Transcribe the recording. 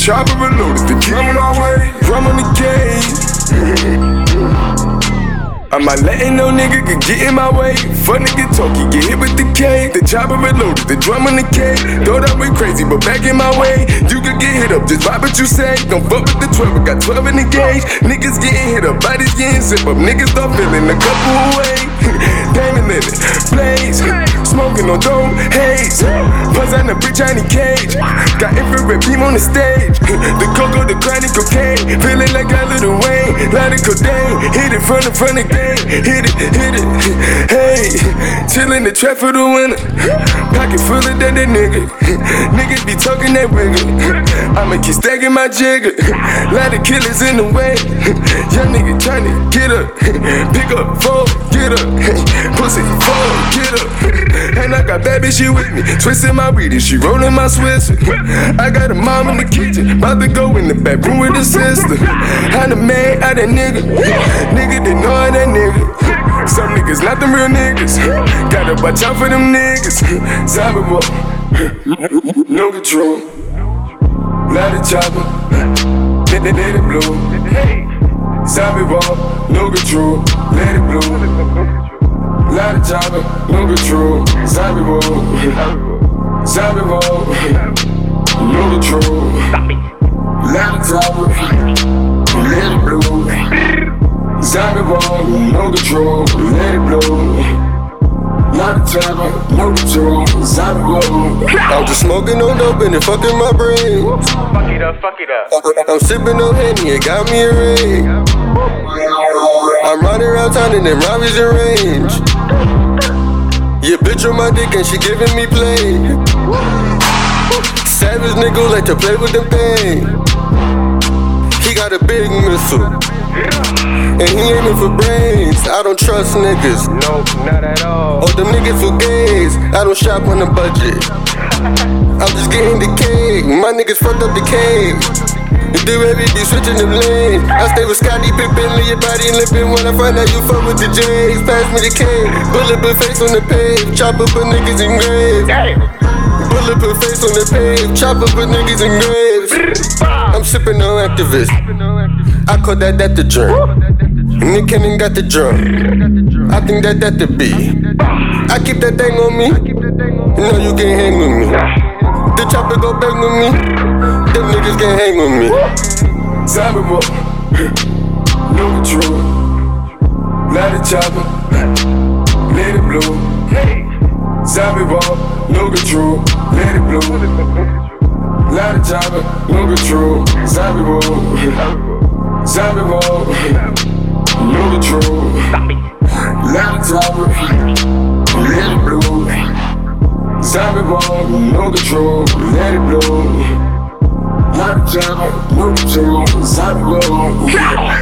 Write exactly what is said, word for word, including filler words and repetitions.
chopper reloaded, the drum on our way, drum on the gauge. I'm not letting no nigga get, get in my way. Fuck nigga talk, he get hit with the K. The chopper reloaded, the drum on the K. Thought I went crazy, but back in my way. You could get hit up, just vibe what you say. Don't fuck with the twelve, I got twelve in the gauge. Niggas getting hit up, bodies getting zip up. Niggas start feeling a couple away. Damon in it, blaze. Smoking on dope, haze. Buzz on the bitch, I need cage. Got infrared beam on the stage. The cocoa, the chronic cocaine. Feeling like a little Wayne. Lot of codeine. Hit it from the front of game. Hit it, hit it. Hey, chillin' the trap for the winter. Pocket full of that, that nigga. Niggas be talking that wiggle. I'ma keep stacking my jigger. Lot of killers in the way. Young nigga tryna get up. Pick up, fold, get up. Pussy, fold, get up. And I got bad bitch, she with me. Twisting my weed and she rolling my Swiss. I got a mom in the kitchen. About to go in the back room with her sister. I'm the man out that nigga. Nigga, they know how that nigga. Some niggas not them real niggas. Gotta watch out for them niggas. Zombie boy, no control. Lot of chopper, let it, let it blow. Zombie boy, no control. Let it blow. Lot of chopper, no control. Zombie boy, zombie boy, no control. Lot of chopper, let it blow. Zombie boy, no control. Let it blow. Lot of chopper, no control. Zombie boy. I'm just smoking on dope and it fucking my brain. Fuck it up, fuck it up. I'm sipping on Henny, it got me a ring. I'm riding around town and them robberies in range. Yeah, bitch on my dick and she giving me play. Savage nigga like to play with them pain. He got a big missile and he aiming for brains. I don't trust niggas. No, not at all. Oh, them niggas for gays. I don't shop on a budget. I'm just getting the cake. My niggas fucked up the cake. You do everything, switching them lanes. I stay with Scotty Pippen, leave your body limping. When I find out you fuck with the J's, pass me the K. Bulletproof face on the page, chop up a niggas in graves. Bulletproof face on the page, chop up a niggas in graves. I'm sipping on activist. I call that that the drum. Nick Cannon got the drum. I think that that the beat. I keep that thing on me. You know you can't hang with me. The chopper go bang with me. Them niggas can't hang with me. Zombie boy, no control. Lot of chopper, let it blow. Zombie boy, no control. Let it blow. Lot of chopper, no control. Zombie boy, zombie boy, no control. Lot of chopper, let it blow. Zombie boy, no control. Let it blow. Lot of chopper, no control. Zombie boy.